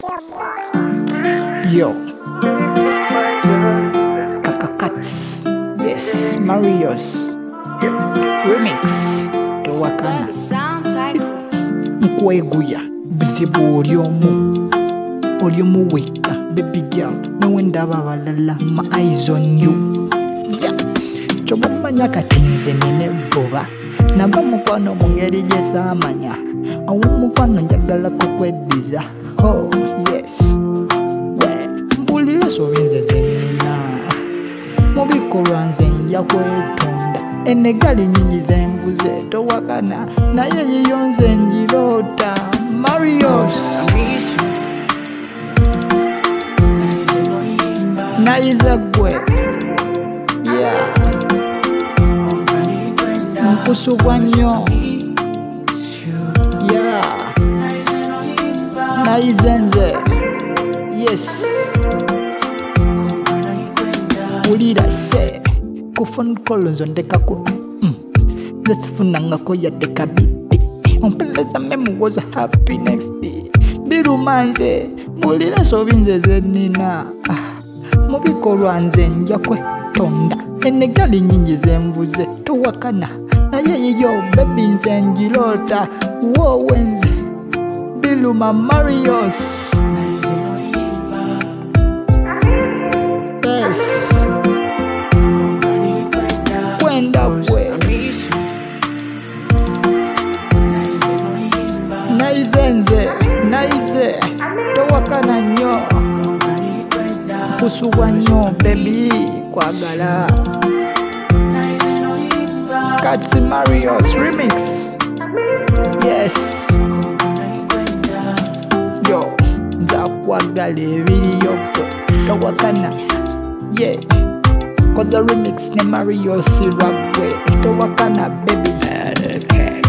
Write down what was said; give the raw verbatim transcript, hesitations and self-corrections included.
Yo, Kakakats, yes, Marios, remix, Towakana, Nkweguya, Bizibu Oriomu, Oriomu Weka, baby girl, no wenda babalala, my eyes on you. Yeah, Chobomanya katinze nene boba, nagwa mukwano mungeri jesamanya, awumukwano njagala kukwediza. Oh, yes. Mpulira sovinze zenina mubikolwa nze nja kwetonda ennegali nyinyi zenvuze towakana naye yiyo nze njirota Marios nayiza gwe yeah nkusubwa nnyo yeah nayize nze yes ulira se kufon kolonzo ndekaku mm. Zesifunangako yadeka bibi ompeleza memu was happy next day birumanze mulira sovinze zenina ah. Mubikolwa nze nja kwetonda ennegali nyinyi zemvuze towakana naye yiyo baby nze njirota wowe nze biluma Marios yes kwenda bwe naize nze naize towakana nnyo kusubwa nnyo baby kwagala Kats Marios remix yes yo nzakwagala ebiriyo towakana yeah cause the remix ne Marios rap way towakana baby.